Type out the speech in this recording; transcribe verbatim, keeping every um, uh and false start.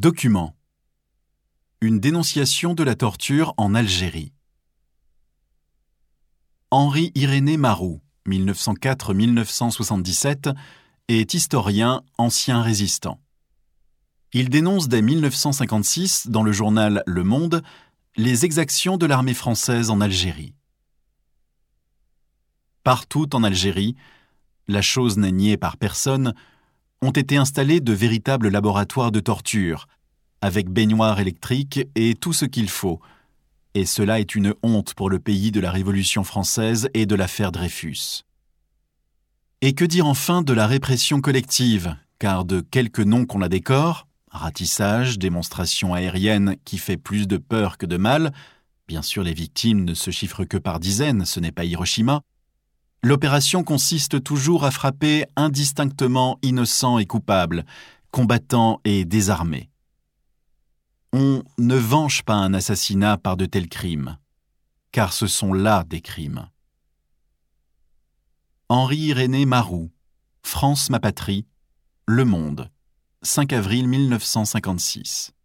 Document. Une dénonciation de la torture en Algérie. Henri-Irénée Marou, mille neuf cent quatre à mille neuf cent soixante-dix-sept, est historien, ancien résistant. Il dénonce dès mille neuf cent cinquante-six, dans le journal Le Monde, les exactions de l'armée française en Algérie. Partout en Algérie, la chose n'est niée par personne, ont été installés de véritables laboratoires de torture, avec baignoires électriques et tout ce qu'il faut. Et cela est une honte pour le pays de la Révolution française et de l'affaire Dreyfus. Et que dire enfin de la répression collective, car de quelques noms qu'on la décore, ratissage, démonstration aérienne qui fait plus de peur que de mal, bien sûr les victimes ne se chiffrent que par dizaines, ce n'est pas Hiroshima, l'opération consiste toujours à frapper indistinctement innocents et coupables, combattants et désarmés. On ne venge pas un assassinat par de tels crimes, car ce sont là des crimes. Henri-Irénée Marou, France ma patrie, Le Monde, cinq avril mille neuf cent cinquante-six.